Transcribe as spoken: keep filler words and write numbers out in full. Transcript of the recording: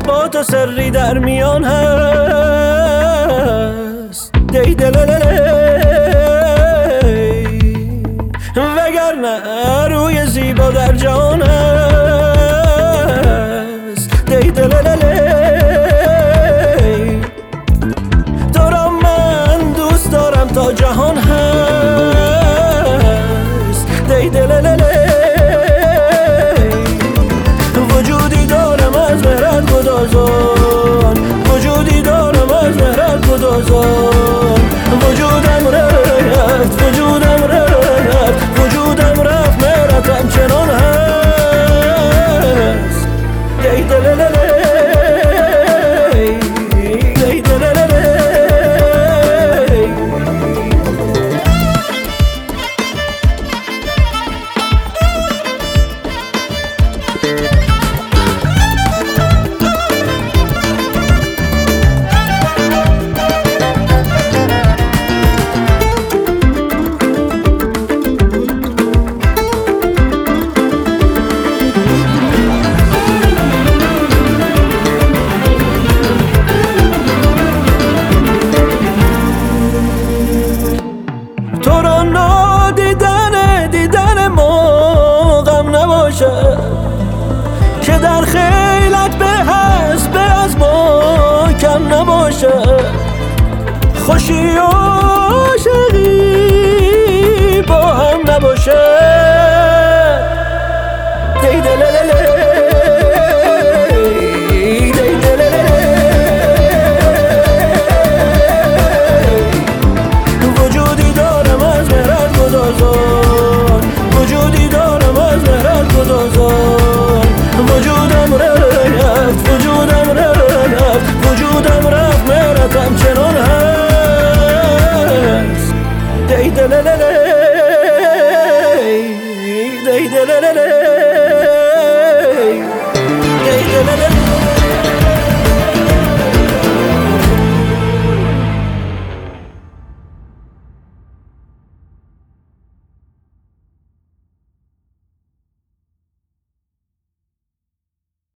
با تو سری در میان هست دی دلللی، وگرنه روی زیبا در جان هست دی دلللی. تو را من دوست دارم تا جهان هست دی دلللی. وجودی دارم از مهرت گدازان، وجودی دارم از مهرت گدازان. وجودم رفت، وجودم رفت، وجودم رفت، مهرتم چنان هست دی دلللی، دی دلللی. تو را نادیدن دیدن ما غم نباشه، که در خیلت به هست به از ما کم نباشه. خوشی و عاشقی با هم نباشه دی دلللی، دی دلللی. وجودی دارم از مهرت گدازان، وجودی دارم از مهرت گدازان. وجودم رفت، وجودم رفت، وجودم رفت، مهرتم چنان هست دی دلللی.